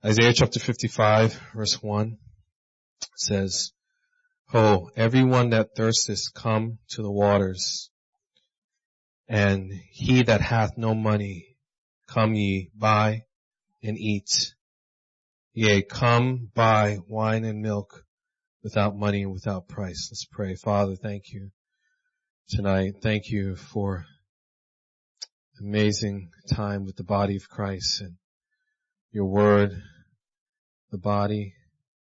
Isaiah chapter 55 verse 1 says, Ho, everyone that thirsteth, come to the waters, and he that hath no money, come ye, buy and eat. Yea, come buy wine and milk without money and without price. Let's pray. Father, thank you tonight. Thank you for amazing time with the body of Christ and your word, the body.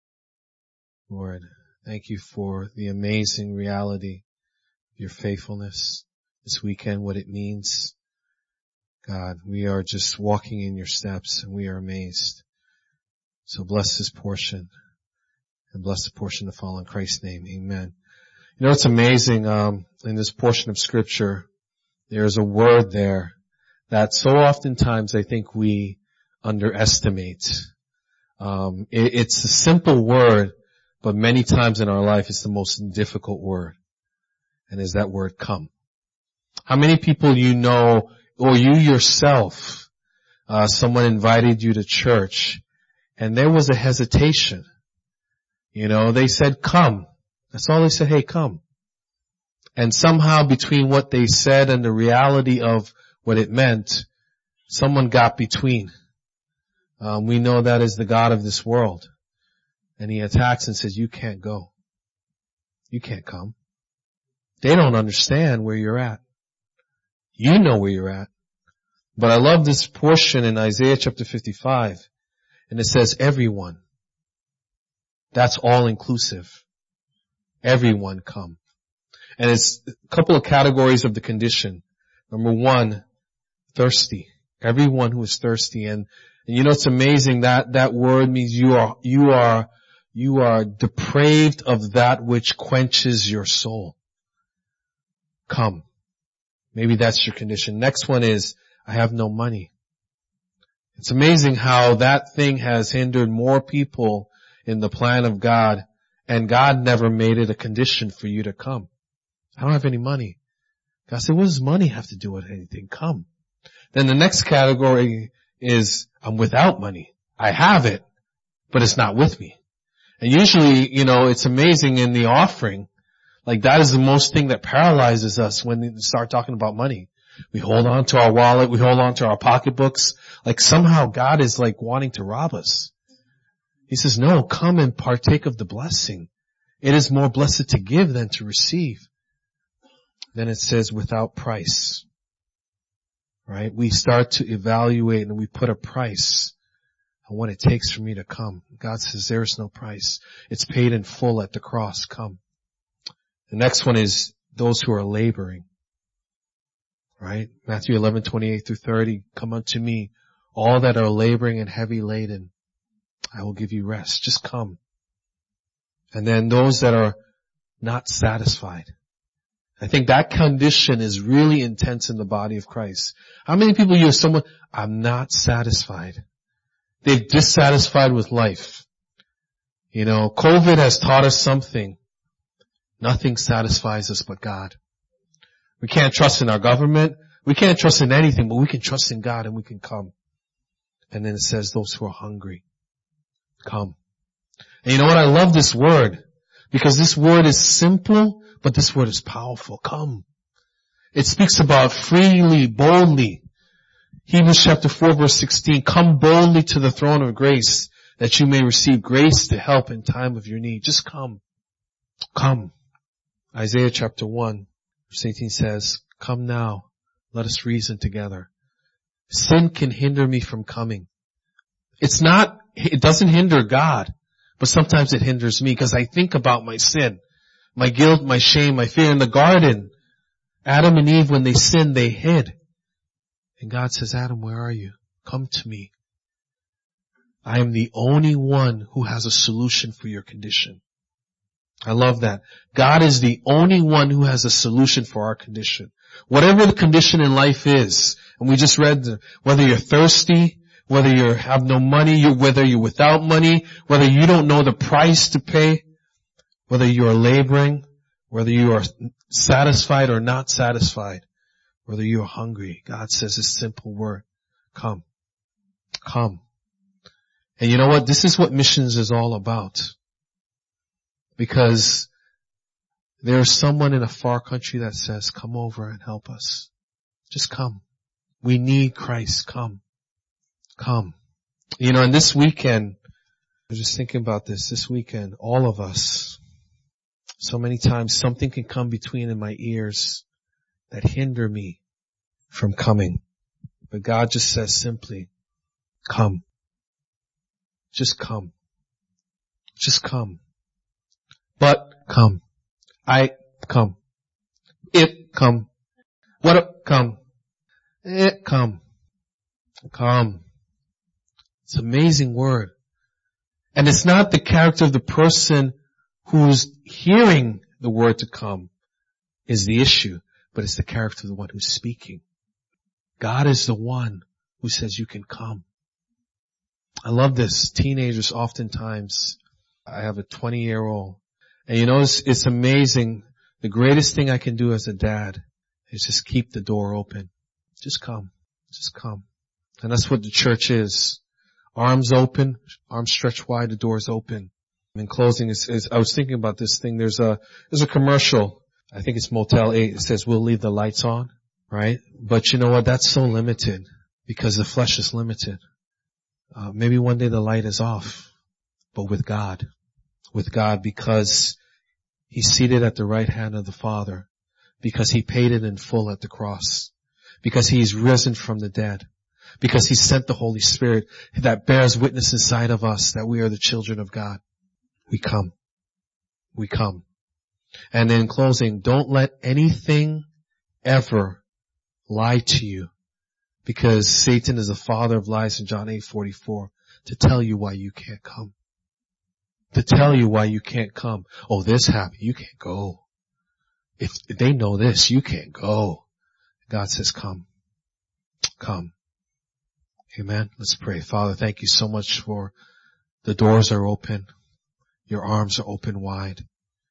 Lord, thank you for the amazing reality of your faithfulness this weekend, what it means. God, we are just walking in your steps and we are amazed. So bless this portion and bless the portion to fall in Christ's name. Amen. You know, it's amazing, in this portion of scripture, there's a word there that so oftentimes I think we underestimate. It's a simple word, but many times in our life it's the most difficult word. And is that word come. How many people you know, or you yourself, someone invited you to church and there was a hesitation. You know, they said come. That's all they said, hey, come. And somehow between what they said and the reality of what it meant, someone got between. We know that is the God of this world. And he attacks and says, you can't go. You can't come. They don't understand where you're at. You know where you're at. But I love this portion in Isaiah chapter 55. And it says everyone. That's all inclusive. Everyone come. And it's a couple of categories of the condition. Number one, thirsty. Everyone who is thirsty. And you know, it's amazing that word means you are depraved of that which quenches your soul. Come. Maybe that's your condition. Next one is, I have no money. It's amazing how that thing has hindered more people in the plan of God, and God never made it a condition for you to come. I don't have any money. God said, what does money have to do with anything? Come. Then the next category is, I'm without money. I have it, but it's not with me. And usually, you know, it's amazing in the offering, like that is the most thing that paralyzes us when we start talking about money. We hold on to our wallet, we hold on to our pocketbooks, like somehow God is like wanting to rob us. He says, no, come and partake of the blessing. It is more blessed to give than to receive. Then it says without price. Right? We start to evaluate and we put a price on what it takes for me to come. God says there is no price. It's paid in full at the cross. Come. The next one is those who are laboring. Right? Matthew 11:28 through 30. Come unto me, all that are laboring and heavy laden. I will give you rest. Just come. And then those that are not satisfied. I think that condition is really intense in the body of Christ. How many people you have someone, I'm not satisfied. They're dissatisfied with life. You know, COVID has taught us something. Nothing satisfies us but God. We can't trust in our government. We can't trust in anything, but we can trust in God and we can come. And then it says those who are hungry, come. And you know what? I love this word because this word is simple, but this word is powerful. Come. It speaks about freely, boldly. Hebrews chapter 4 verse 16, come boldly to the throne of grace that you may receive grace to help in time of your need. Just come. Come. Isaiah chapter 1 verse 18 says, come now, let us reason together. Sin can hinder me from coming. It doesn't hinder God, but sometimes it hinders me because I think about my sin, my guilt, my shame, my fear. In the garden, Adam and Eve, when they sinned, they hid. And God says, Adam, where are you? Come to me. I am the only one who has a solution for your condition. I love that. God is the only one who has a solution for our condition. Whatever the condition in life is, and we just read whether you're thirsty, whether you have no money, whether you're without money, whether you don't know the price to pay, whether you are laboring, whether you are satisfied or not satisfied, whether you are hungry. God says a simple word, come. Come. And you know what? This is what missions is all about. Because there's someone in a far country that says, come over and help us. Just come. We need Christ. Come. Come. You know, and this weekend, I was just thinking about this weekend, all of us, so many times something can come between in my ears that hinder me from coming. But God just says simply, come. Just come. Just come. But come. I come. It come. What up come. It come. Come. It's an amazing word. And it's not the character of the person who's hearing the word to come is the issue, but it's the character of the one who's speaking. God is the one who says you can come. I love this. Teenagers oftentimes, I have a 20-year-old, and you know, it's amazing. The greatest thing I can do as a dad is just keep the door open. Just come. Just come. And that's what the church is. Arms open, arms stretched wide, the door's open. In closing, I was thinking about this thing. There's a commercial. I think it's Motel 8. It says, we'll leave the lights on, right? But you know what? That's so limited because the flesh is limited. Maybe one day the light is off, but with God, because He's seated at the right hand of the Father, because He paid it in full at the cross, because He's risen from the dead, because He sent the Holy Spirit that bears witness inside of us that we are the children of God. We come. We come. And in closing, don't let anything ever lie to you, because Satan is the father of lies in John 8:44, to tell you why you can't come. To tell you why you can't come. Oh, this happened. You can't go. If they know this, you can't go. God says, come. Come. Amen. Let's pray. Father, thank you so much for the doors are open. Your arms are open wide.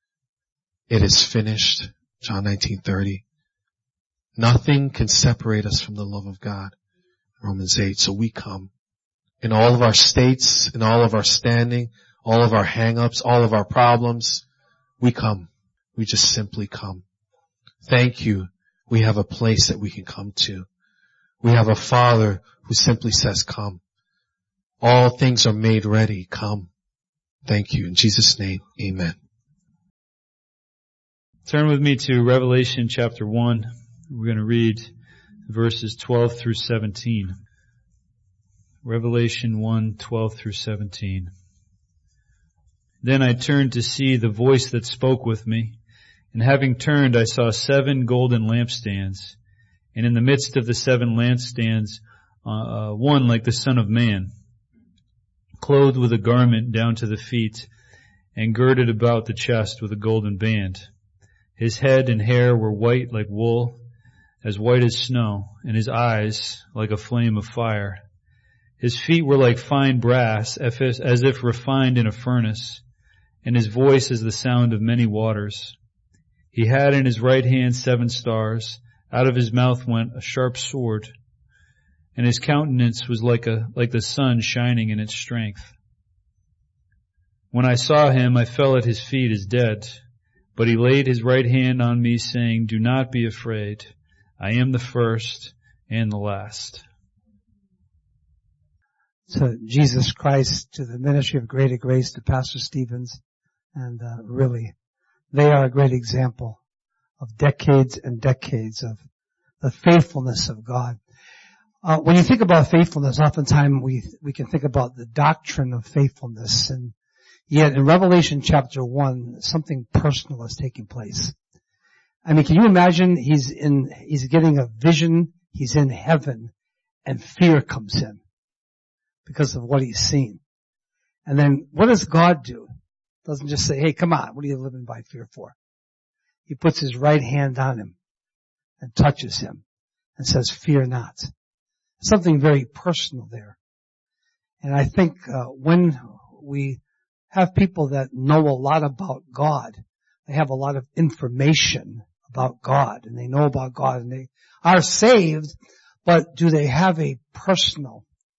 It is finished. John 19:30. Nothing can separate us from the love of God. Romans 8. So we come. In all of our states, in all of our standing, all of our hang-ups, all of our problems, we come. We just simply come. Thank you. We have a place that we can come to. We have a Father who simply says, come. All things are made ready. Come. Thank you. In Jesus' name, amen. Turn with me to Revelation chapter 1. We're going to read verses 12 through 17. Revelation 1, 12 through 17. Then I turned to see the voice that spoke with me, and having turned I saw 7 golden lampstands, and in the midst of the 7 lampstands one like the Son of Man, clothed with a garment down to the feet, and girded about the chest with a golden band. His head and hair were white like wool, as white as snow, and his eyes like a flame of fire. His feet were like fine brass, as if refined in a furnace, and his voice as the sound of many waters. He had in his right hand 7 stars. Out of his mouth went a sharp sword, and his countenance was like the sun shining in its strength. When I saw him, I fell at his feet as dead. But he laid his right hand on me, saying, do not be afraid. I am the first and the last. To Jesus Christ, to the ministry of Greater Grace, to Pastor Stevens, and really, they are a great example of decades and decades of the faithfulness of God. When you think about faithfulness, oftentimes we can think about the doctrine of faithfulness, and yet in Revelation chapter 1, something personal is taking place. I mean, can you imagine he's getting a vision, he's in heaven, and fear comes in because of what he's seen. And then what does God do? Doesn't just say, hey, come on, what are you living by fear for? He puts his right hand on him and touches him and says, fear not. Something very personal there. And I think when we have people that know a lot about God, they have a lot of information about God, and they know about God, and they are saved, but do they have a personal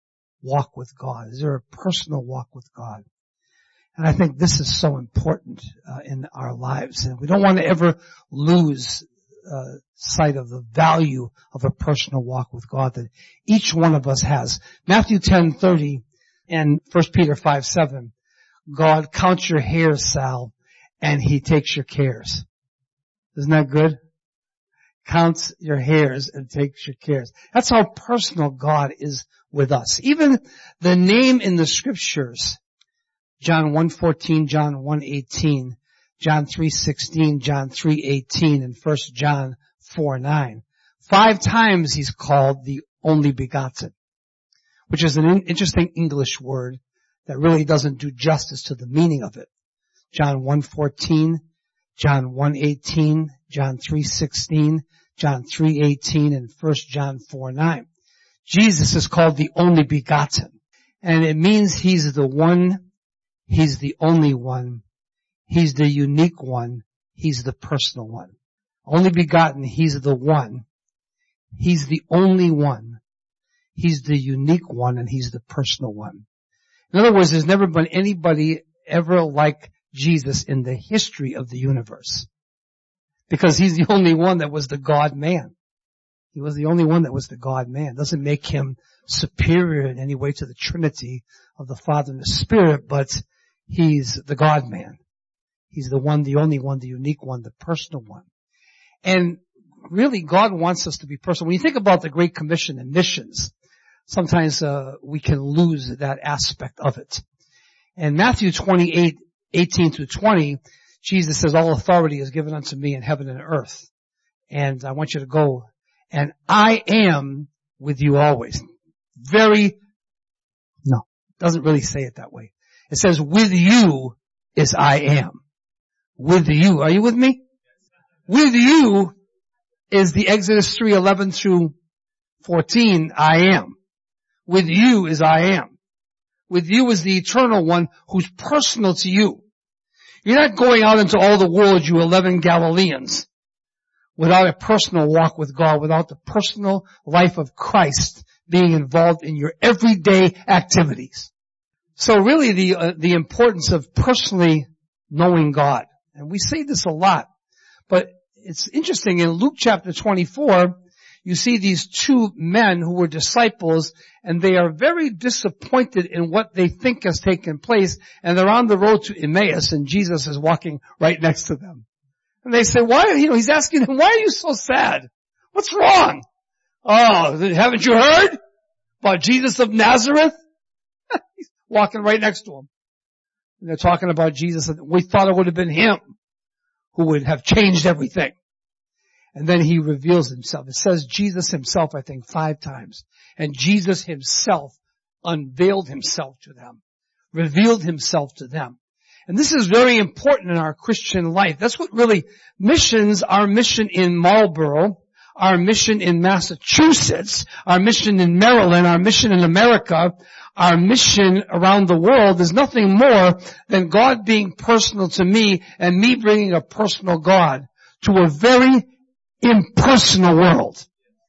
walk with God? Is there a personal walk with God? And I think this is so important in our lives. And we don't want to ever lose sight of the value of a personal walk with God that each one of us has. Matthew 10:30 and 1 Peter 5:7. God counts your hairs, Sal, and He takes your cares. Isn't that good? Counts your hairs and takes your cares. That's how personal God is with us. Even the name in the scriptures, John 1:14, John 1:18, John 3:16, John 3:18, and 1 John 4:9. 5 times He's called the only begotten, which is an interesting English word that really doesn't do justice to the meaning of it. John 1:14, John 1:18, John 3:16, John 3:18, and 1 John 4:9. Jesus is called the only begotten. And it means He's the one, He's the only one, He's the unique one, He's the personal one. Only begotten, He's the one, He's the only one, He's the unique one, and He's the personal one. In other words, there's never been anybody ever like Jesus in the history of the universe. Because He's the only one that was the God-man. He was the only one that was the God-man. Doesn't make Him superior in any way to the Trinity of the Father and the Spirit, but He's the God-man. He's the one, the only one, the unique one, the personal one. And really, God wants us to be personal. When you think about the Great Commission and missions, sometimes we can lose that aspect of it. And Matthew 28:18-20, Jesus says, all authority is given unto me in heaven and earth. And I want you to go. And I am with you always. Doesn't really say it that way. It says, with you is I am. With you. Are you with me? With you is the Exodus 3:11-14, I am. With you is I am. With you is the eternal one who's personal to you. You're not going out into all the world, you 11 Galileans, without a personal walk with God, without the personal life of Christ being involved in your everyday activities. So really the importance of personally knowing God. And we say this a lot, but it's interesting. In Luke chapter 24, you see these 2 men who were disciples, and they are very disappointed in what they think has taken place, and they're on the road to Emmaus, and Jesus is walking right next to them. And they say, he's asking them, why are you so sad? What's wrong? Oh, haven't you heard about Jesus of Nazareth? He's walking right next to him. And they're talking about Jesus, and we thought it would have been Him who would have changed everything. And then He reveals Himself. It says Jesus Himself, I think, 5 times. And Jesus Himself unveiled Himself to them, revealed Himself to them. And this is very important in our Christian life. That's what really missions, our mission in Marlborough, our mission in Massachusetts, our mission in Maryland, our mission in America, our mission around the world is nothing more than God being personal to me and me bringing a personal God to a very impersonal world.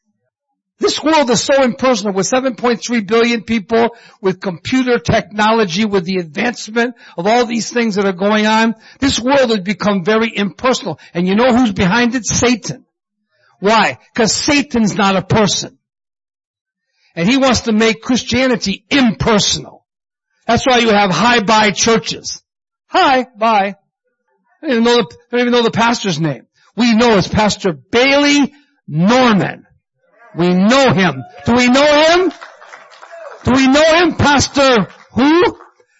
This world is so impersonal with 7.3 billion people, with computer technology, with the advancement of all these things that are going on. This world has become very impersonal. And you know who's behind it? Satan. Why? Because Satan's not a person. And he wants to make Christianity impersonal. That's why you have hi-bye churches. Hi, bye. I don't even know the pastor's name. We know it's Pastor Bailey Norman. We know him. Do we know him? Do we know him? Pastor who?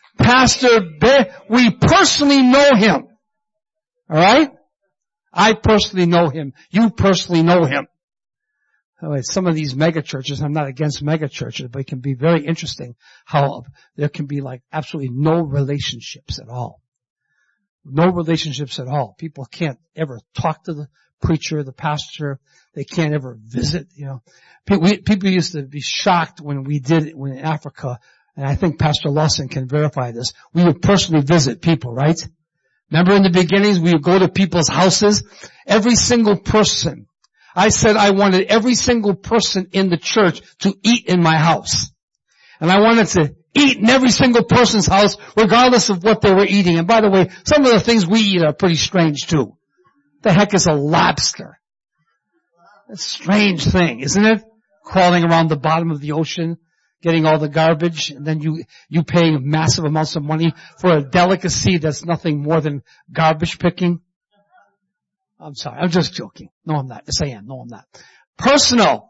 We personally know him. Alright? I personally know him. You personally know him. Some of these mega churches, I'm not against mega churches, but it can be very interesting how there can be like absolutely no relationships at all. No relationships at all. People can't ever talk to the preacher, the pastor. They can't ever visit, People used to be shocked when in Africa, and I think Pastor Lawson can verify this. We would personally visit people, right? Remember in the beginnings, we would go to people's houses. Every single person. I said I wanted every single person in the church to eat in my house. And I wanted to eat in every single person's house, regardless of what they were eating. And by the way, some of the things we eat are pretty strange too. The heck is a lobster? A strange thing, isn't it? Crawling around the bottom of the ocean, getting all the garbage, and then you paying massive amounts of money for a delicacy that's nothing more than garbage picking. I'm sorry, I'm just joking. No, I'm not. Yes, I am. No, I'm not. Personal.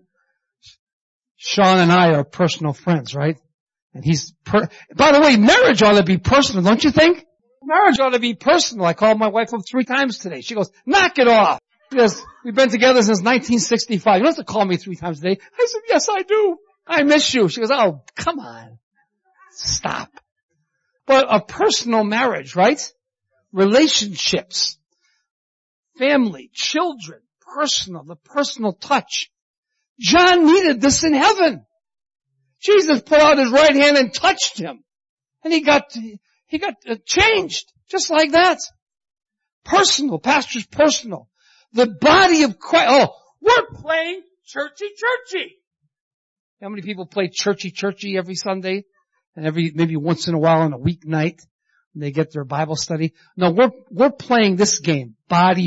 Sean and I are personal friends, right? And by the way, marriage ought to be personal, don't you think? Marriage ought to be personal. I called my wife up 3 times today. She goes, knock it off. Because we've been together since 1965. You don't have to call me 3 times a day. I said, yes, I do. I miss you. She goes, oh, come on. Stop. But a personal marriage, right? Relationships, family, children, personal, the personal touch. John needed this in heaven. Jesus put out his right hand and touched him. And he got changed. Just like that. Personal. Pastor's personal. The body of Christ. Oh, we're playing churchy. How many people play churchy every Sunday? And maybe once in a while on a weeknight when they get their Bible study? No, we're playing this game. Body.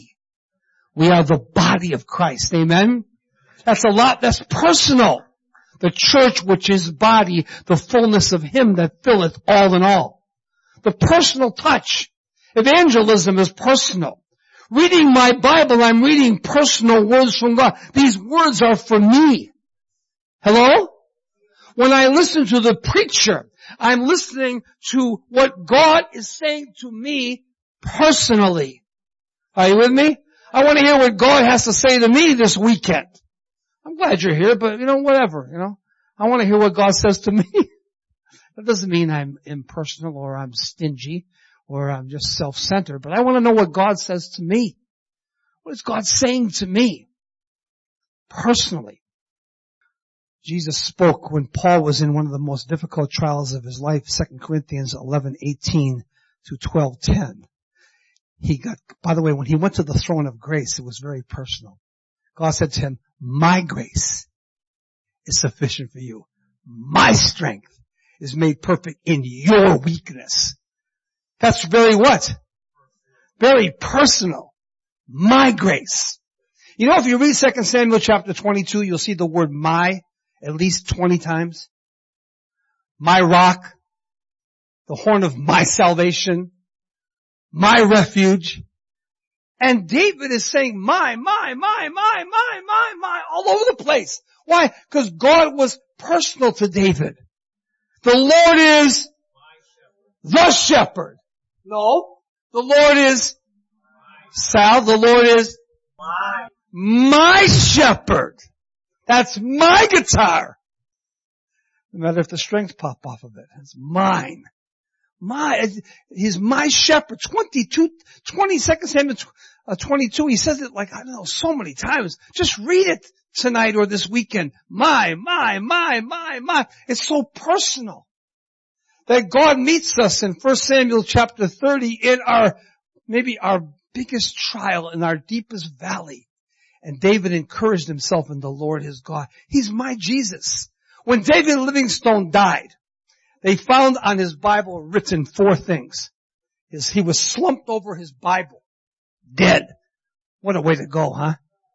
We are the body of Christ. Amen? That's personal. The church which is body, the fullness of Him that filleth all in all. The personal touch. Evangelism is personal. Reading my Bible, I'm reading personal words from God. These words are for me. Hello? When I listen to the preacher, I'm listening to what God is saying to me personally. Are you with me? I want to hear what God has to say to me this weekend. I'm glad you're here, but whatever, I want to hear what God says to me. That doesn't mean I'm impersonal or I'm stingy or I'm just self-centered, but I want to know what God says to me. What is God saying to me? Personally. Jesus spoke when Paul was in one of the most difficult trials of his life, 2 Corinthians 11:18 to 12:10. By the way, when he went to the throne of grace, it was very personal. God said to him, my grace is sufficient for you. My strength is made perfect in your weakness. That's very what? Very personal. My grace. If you read 2 Samuel chapter 22, you'll see the word my at least 20 times. My rock, the horn of my salvation, my refuge. And David is saying my, all over the place. Why? Because God was personal to David. The Lord is the shepherd. No. The Lord is Sal. The Lord is my shepherd. That's my guitar. No matter if the strings pop off of it. It's mine. He's my shepherd. 22 Samuel 22, he says it so many times. Just read it tonight or this weekend. My. It's so personal that God meets us in 1 Samuel chapter 30 in maybe our biggest trial, in our deepest valley. And David encouraged himself in the Lord his God. He's my Jesus. When David Livingstone died, they found on his Bible written 4 things. He was slumped over his Bible, dead. What a way to go, huh?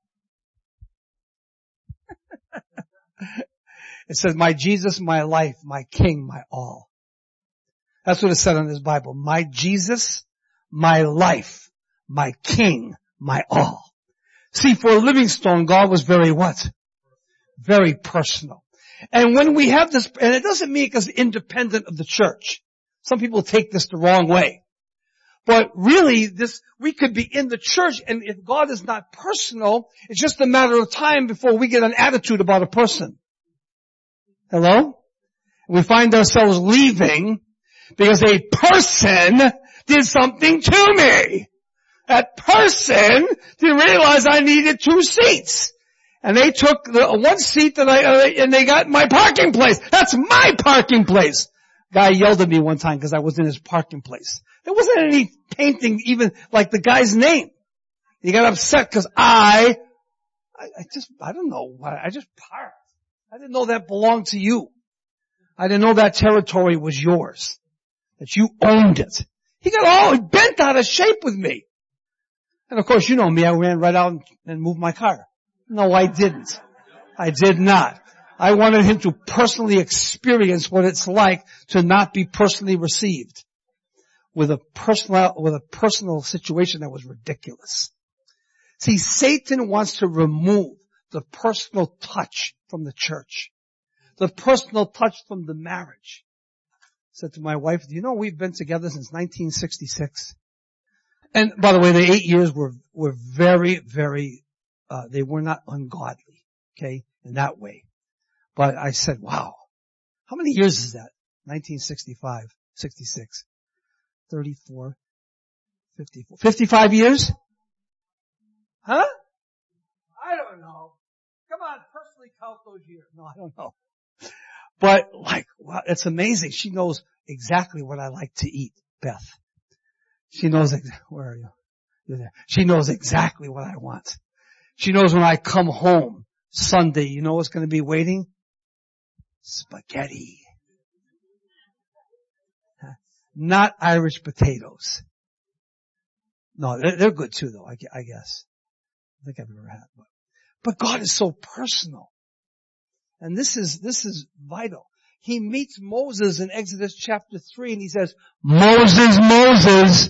It says, my Jesus, my life, my King, my all. That's what it said on his Bible. My Jesus, my life, my King, my all. See, for Livingstone, God was very what? Very personal. And when we have this, and it doesn't mean it's independent of the church. Some people take this the wrong way. But really, we could be in the church, and if God is not personal, it's just a matter of time before we get an attitude about a person. Hello? We find ourselves leaving because a person did something to me. That person didn't realize I needed 2 seats. And they took the 1 seat and they got my parking place. That's my parking place. Guy yelled at me one time because I was in his parking place. There wasn't any painting even like the guy's name. He got upset because I don't know why. I just parked. I didn't know that belonged to you. I didn't know that territory was yours, that you owned it. He got all bent out of shape with me. And of course, you know me, I ran right out and moved my car. No, I didn't. I did not. I wanted him to personally experience what it's like to not be personally received with a personal situation that was ridiculous. See, Satan wants to remove the personal touch from the church, the personal touch from the marriage. I said to my wife, do you know we've been together since 1966? And by the way, the 8 years were very, very, they were not ungodly, okay, in that way. But I said, wow, how many years is that? 1965, 66, 34, 54, 55 years? Huh? I don't know. Come on, personally count those years. No, I don't know. But wow, it's amazing. She knows exactly what I like to eat, Beth. She knows, where are you? You're there. She knows exactly what I want. She knows when I come home Sunday, you know what's going to be waiting? Spaghetti. Not Irish potatoes. No, they're good too though, I guess. I think I've ever had one. But God is so personal. And this is vital. He meets Moses in Exodus chapter 3 and he says, Moses, Moses.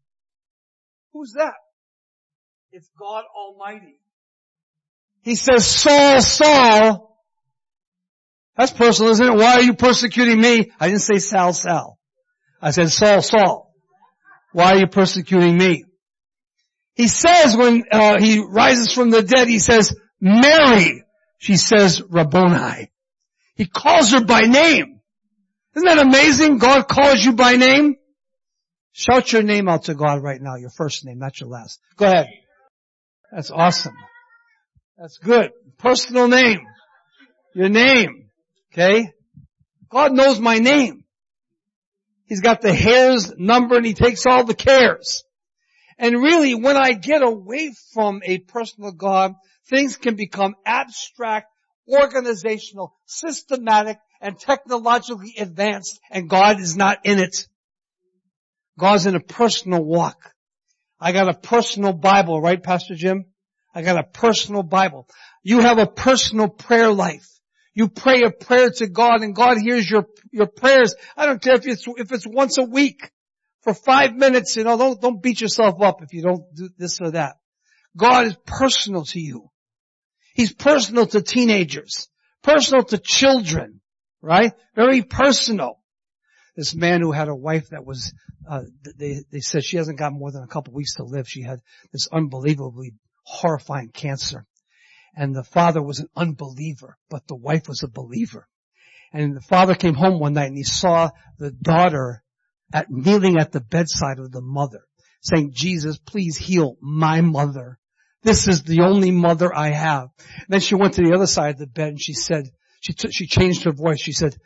Who's that? It's God Almighty. He says, Saul, Saul. That's personal, isn't it? Why are you persecuting me? I didn't say Sal, Sal. I said, Saul, Saul. Why are you persecuting me? He says when he rises from the dead, he says, Mary. She says, Rabboni. He calls her by name. Isn't that amazing? God calls you by name. Shout your name out to God right now, your first name, not your last. Go ahead. That's awesome. That's good. Personal name. Your name. Okay? God knows my name. He's got the hairs numbered and he takes all the cares. And really, when I get away from a personal God, things can become abstract, organizational, systematic, and technologically advanced, and God is not in it. God's in a personal walk. I got a personal Bible, right, Pastor Jim? I got a personal Bible. You have a personal prayer life. You pray a prayer to God and God hears your prayers. I don't care if it's once a week for 5 minutes, don't beat yourself up if you don't do this or that. God is personal to you. He's personal to teenagers, personal to children, right? Very personal. This man who had a wife that was, they said she hasn't got more than a couple weeks to live. She had this unbelievably horrifying cancer. And the father was an unbeliever, but the wife was a believer. And the father came home one night and he saw the daughter kneeling at the bedside of the mother, saying, Jesus, please heal my mother. This is the only mother I have. And then she went to the other side of the bed and she said, she changed her voice. She said,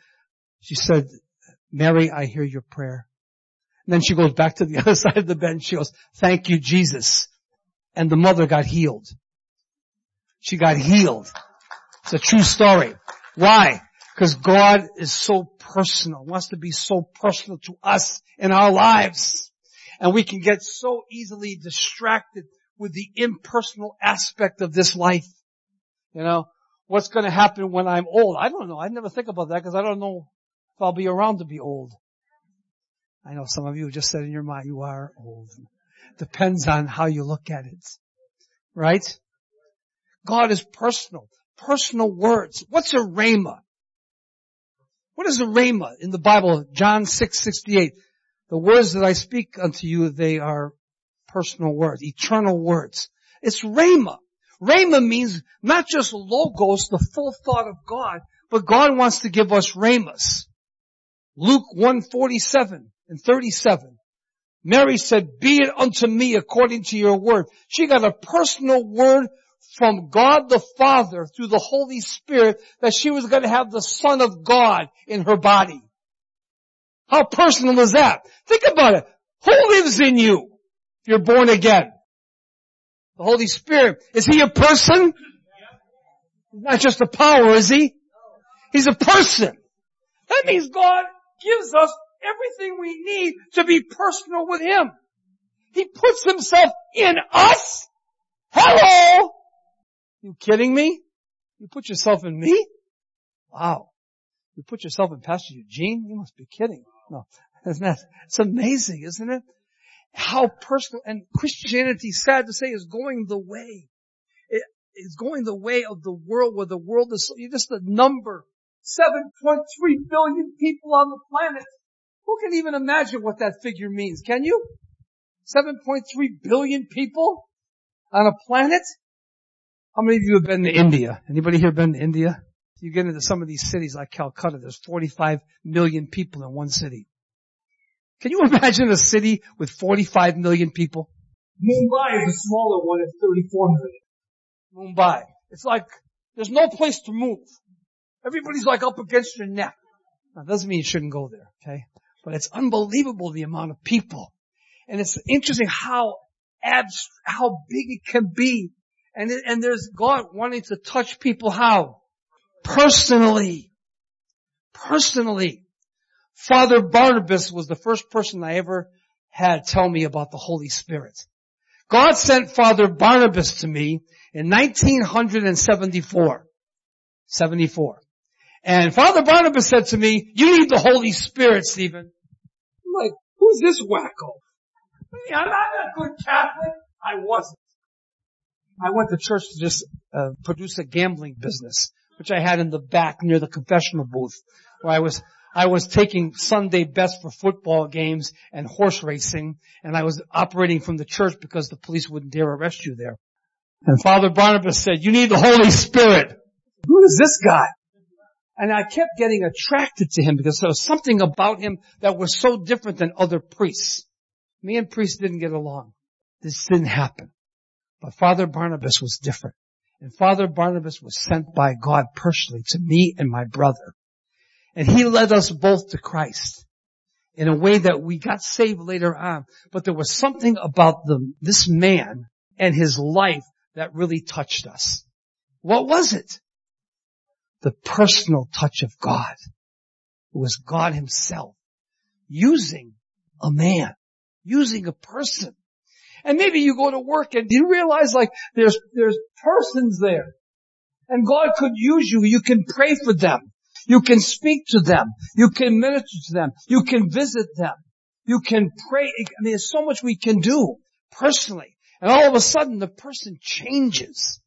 Mary, I hear your prayer. And then she goes back to the other side of the bed and she goes, thank you, Jesus. And the mother got healed. She got healed. It's a true story. Why? Because God is so personal, wants to be so personal to us in our lives. And we can get so easily distracted with the impersonal aspect of this life. What's going to happen when I'm old? I don't know. I never think about that because I don't know if I'll be around to be old. I know some of you just said in your mind, you are old. Depends on how you look at it. Right? God is personal. Personal words. What's a rhema? What is a rhema in the Bible? John 6:68. The words that I speak unto you, they are personal words, eternal words. It's rhema. Rhema means not just logos, the full thought of God, but God wants to give us rhemas. Luke 1:47 and 37. Mary said, be it unto me according to your word. She got a personal word from God the Father through the Holy Spirit that she was going to have the Son of God in her body. How personal is that? Think about it. Who lives in you if you're born again? The Holy Spirit. Is He a person? He's not just a power, is He? He's a person. That means God gives us everything we need to be personal with Him. He puts Himself in us. Hello! You kidding me? You put yourself in me? Wow. You put yourself in Pastor Eugene? You must be kidding. No. It's amazing, isn't it? How personal, and Christianity, sad to say, is going the way. It's going the way of the world, where the world is just a number. 7.3 billion people on the planet. Who can even imagine what that figure means? Can you? 7.3 billion people on a planet? How many of you have been to India? Anybody here been to India? You get into some of these cities like Calcutta, there's 45 million people in one city. Can you imagine a city with 45 million people? Mumbai is a smaller one at 34 million. Mumbai. It's like, there's no place to move. Everybody's like up against your neck. Now, that doesn't mean you shouldn't go there, okay? But it's unbelievable the amount of people. And it's interesting how big it can be. And there's God wanting to touch people how? Personally. Personally. Father Barnabas was the first person I ever had tell me about the Holy Spirit. God sent Father Barnabas to me in 1974. 74. And Father Barnabas said to me, you need the Holy Spirit, Stephen. I'm like, who's this wacko? I'm not a good Catholic. I wasn't. I went to church to just produce a gambling business, which I had in the back near the confessional booth, where I was taking Sunday best for football games and horse racing, and I was operating from the church because the police wouldn't dare arrest you there. And Father Barnabas said, you need the Holy Spirit. Who is this guy? And I kept getting attracted to him because there was something about him that was so different than other priests. Me and priests didn't get along. This didn't happen. But Father Barnabas was different. And Father Barnabas was sent by God personally to me and my brother. And he led us both to Christ in a way that we got saved later on. But there was something about this man and his life that really touched us. What was it? The personal touch of God. It was God Himself using a man, using a person. And maybe you go to work and you realize like there's persons there. And God could use you. You can pray for them. You can speak to them. You can minister to them. You can visit them. You can pray. I mean, there's so much we can do personally. And all of a sudden the person changes.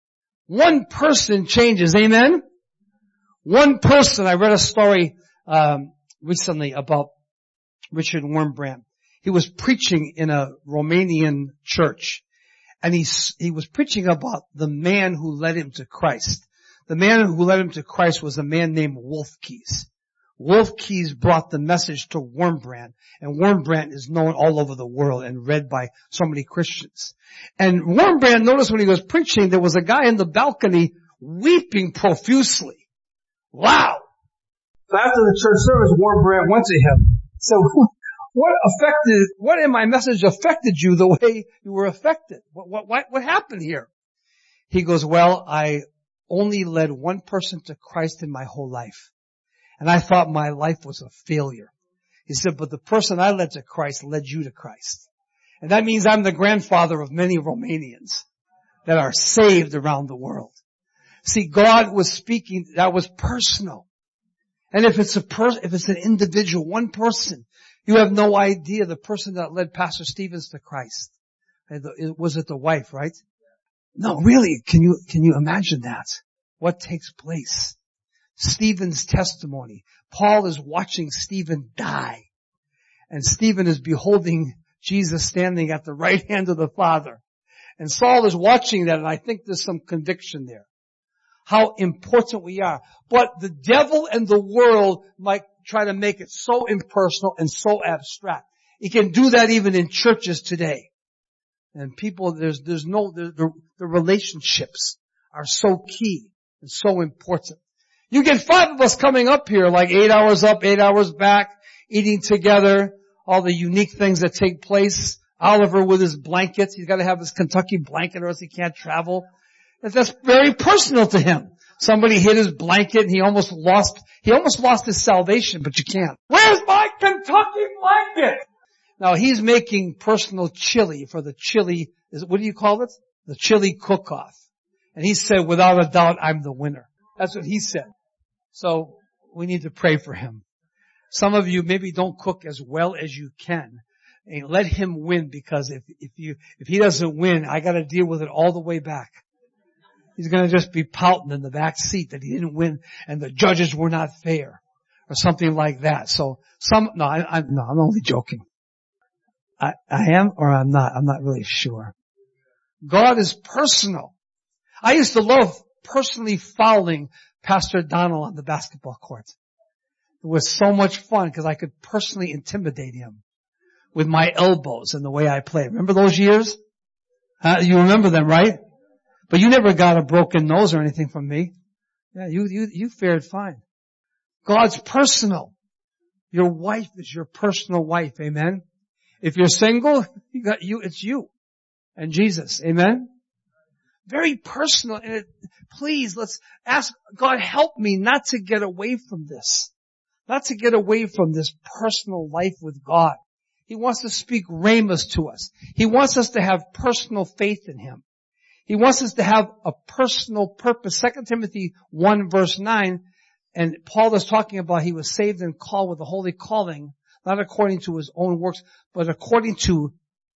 One person changes. Amen? One person. I read a story recently about Richard Wurmbrand. He was preaching in a Romanian church, and he was preaching about the man who led him to Christ. The man who led him to Christ was a man named Wolfkeys. Wolfkeys brought the message to Wurmbrand, and Wurmbrand is known all over the world and read by so many Christians. And Wurmbrand noticed when he was preaching, there was a guy in the balcony weeping profusely. Wow! So after the church service, Wurmbrand went to him. So, what in my message affected you the way you were affected? What happened here? He goes, well, I only led one person to Christ in my whole life. And I thought my life was a failure. He said, but the person I led to Christ led you to Christ. And that means I'm the grandfather of many Romanians that are saved around the world. See, God was speaking, that was personal. And if it's an individual, one person, you have no idea the person that led Pastor Stevens to Christ. Was it the wife, right? No, really, can you imagine that? What takes place? Stephen's testimony. Paul is watching Stephen die. And Stephen is beholding Jesus standing at the right hand of the Father. And Saul is watching that, and I think there's some conviction there. How important we are. But the devil and the world might try to make it so impersonal and so abstract. It can do that even in churches today. And people, the relationships are so key and so important. You get 5 of us coming up here, like 8 hours up, 8 hours back, eating together, all the unique things that take place. Oliver with his blankets. He's got to have his Kentucky blanket or else he can't travel. That's very personal to him. Somebody hit his blanket and he almost lost his salvation, but you can't. Where's my Kentucky blanket? Now he's making personal chili for the chili, what do you call it? The chili cook-off. And he said, without a doubt, I'm the winner. That's what he said. So we need to pray for him. Some of you maybe don't cook as well as you can. And let him win, because if he doesn't win, I gotta deal with it all the way back. He's gonna just be pouting in the back seat that he didn't win and the judges were not fair or something like that. So I'm only joking. I am or I'm not. I'm not really sure. God is personal. I used to love personally fouling Pastor Donald on the basketball court. It was so much fun because I could personally intimidate him with my elbows and the way I played. Remember those years? You remember them, right? But you never got a broken nose or anything from me. Yeah, you fared fine. God's personal. Your wife is your personal wife. Amen. If you're single, it's you and Jesus. Amen. Very personal. And please, let's ask God, help me not to get away from this. Not to get away from this personal life with God. He wants to speak rhemas to us. He wants us to have personal faith in Him. He wants us to have a personal purpose. 2 Timothy 1 verse 9, and Paul is talking about he was saved and called with a holy calling, not according to his own works, but according to,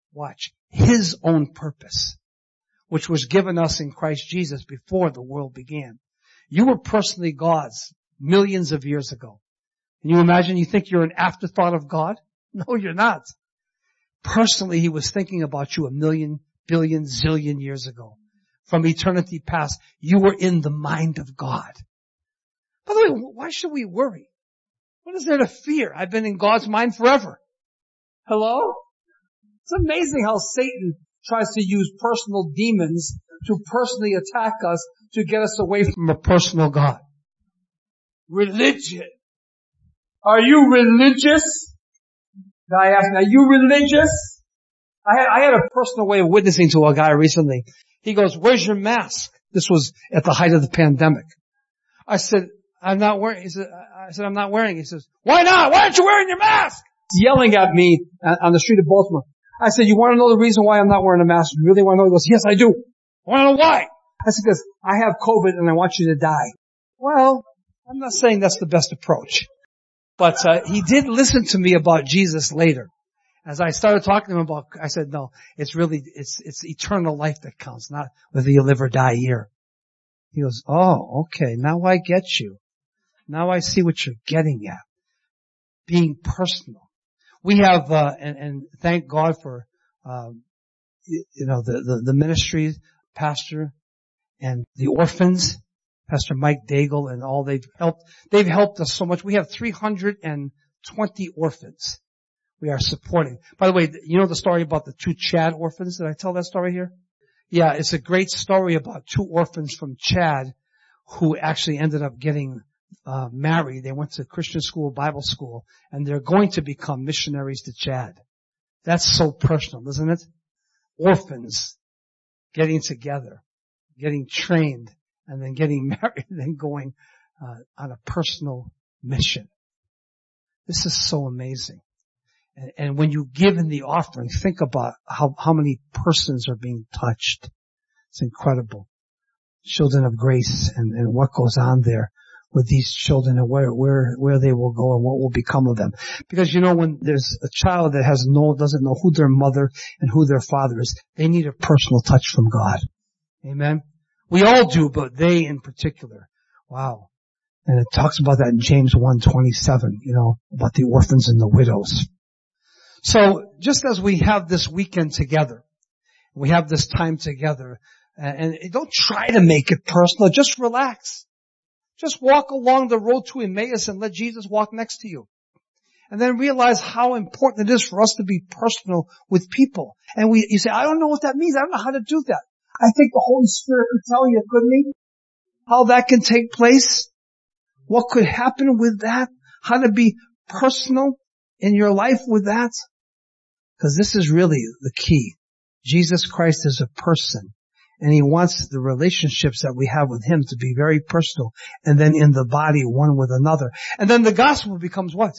His own purpose, which was given us in Christ Jesus before the world began. You were personally God's millions of years ago. Can you imagine you think you're an afterthought of God? No, you're not. Personally, He was thinking about you a million, billion, zillion years ago. From eternity past, you were in the mind of God. By the way, why should we worry? What is there to fear? I've been in God's mind forever. Hello? It's amazing how Satan tries to use personal demons to personally attack us to get us away from a personal God. Religion. Are you religious? Guy asked me, are you religious? I had a personal way of witnessing to a guy recently. He goes, where's your mask? This was at the height of the pandemic. I said, I'm not wearing. I said, I'm not wearing. He says, why not? Why aren't you wearing your mask? He's yelling at me on the street of Baltimore. I said, you want to know the reason why I'm not wearing a mask? You really want to know? He goes, yes, I do. I want to know why. I said, because I have COVID and I want you to die. Well, I'm not saying that's the best approach. But he did listen to me about Jesus later. As I started talking to him about, I said, no, it's eternal life that counts, not whether you live or die here. He goes, oh, okay, now I get you. Now I see what you're getting at. Being personal. We have, and thank God for, the ministry, pastor, and the orphans, Pastor Mike Daigle and all they've helped us so much. We have 320 orphans we are supporting. By the way, you know the story about the 2 Chad orphans? Did I tell that story here? Yeah, it's a great story about 2 orphans from Chad who actually ended up getting married. They went to Christian school, Bible school, and they're going to become missionaries to Chad. That's so personal, isn't it? Orphans getting together, getting trained, and then getting married and then going on a personal mission. This is so amazing. And when you give in the offering, think about how many persons are being touched. It's incredible. Children of Grace and what goes on there with these children and where they will go and what will become of them. Because when there's a child that doesn't know who their mother and who their father is, they need a personal touch from God. Amen. We all do, but they in particular. Wow. And it talks about that in James 1:27, about the orphans and the widows. So just as we have this weekend together, we have this time together, and don't try to make it personal, just relax. Just walk along the road to Emmaus and let Jesus walk next to you. And then realize how important it is for us to be personal with people. And you say, I don't know what that means. I don't know how to do that. I think the Holy Spirit could tell you, couldn't He? How that can take place? What could happen with that? How to be personal in your life with that? Because this is really the key. Jesus Christ is a person. And He wants the relationships that we have with Him to be very personal. And then in the body, one with another. And then the gospel becomes what?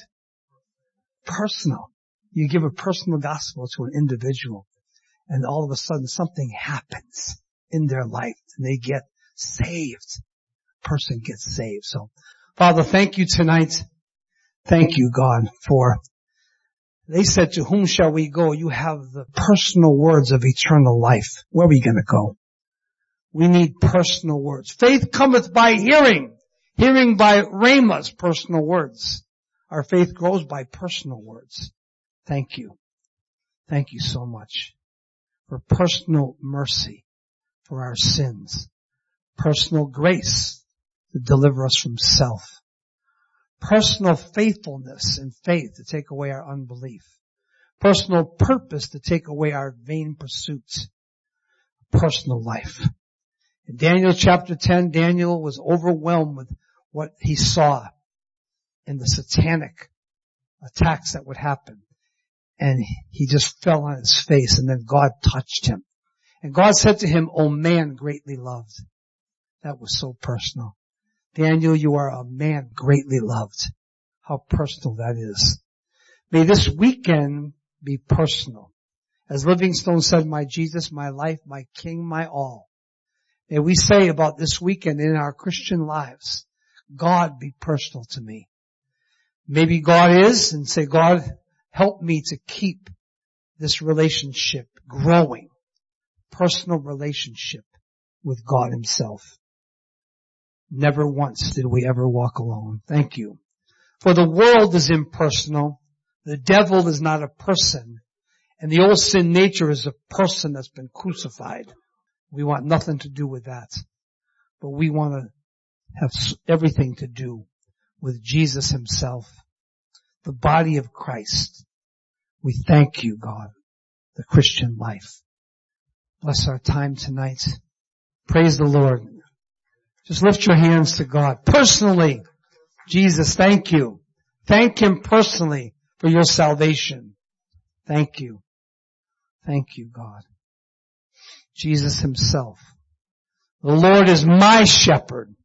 Personal. You give a personal gospel to an individual. And all of a sudden something happens in their life. And they get saved. Person gets saved. So, Father, thank you tonight. Thank you, God, for they said, to whom shall we go? You have the personal words of eternal life. Where are we going to go? We need personal words. Faith cometh by hearing. Hearing by Rhema's personal words. Our faith grows by personal words. Thank you. Thank you so much for personal mercy for our sins. Personal grace to deliver us from self. Personal faithfulness and faith to take away our unbelief. Personal purpose to take away our vain pursuits. Personal life. In Daniel chapter 10, Daniel was overwhelmed with what he saw in the satanic attacks that would happen. And he just fell on his face, and then God touched him. And God said to him, "O man greatly loved." That was so personal. Daniel, you are a man greatly loved. How personal that is. May this weekend be personal. As Livingstone said, my Jesus, my life, my King, my all. May we say about this weekend in our Christian lives, God be personal to me. Maybe God is, and say, God, help me to keep this relationship growing. Personal relationship with God Himself. Never once did we ever walk alone. Thank you. For the world is impersonal. The devil is not a person. And the old sin nature is a person that's been crucified. We want nothing to do with that. But we want to have everything to do with Jesus Himself. The body of Christ. We thank you, God. The Christian life. Bless our time tonight. Praise the Lord. Just lift your hands to God. Personally, Jesus, thank you. Thank Him personally for your salvation. Thank you. Thank you, God. Jesus Himself. The Lord is my shepherd.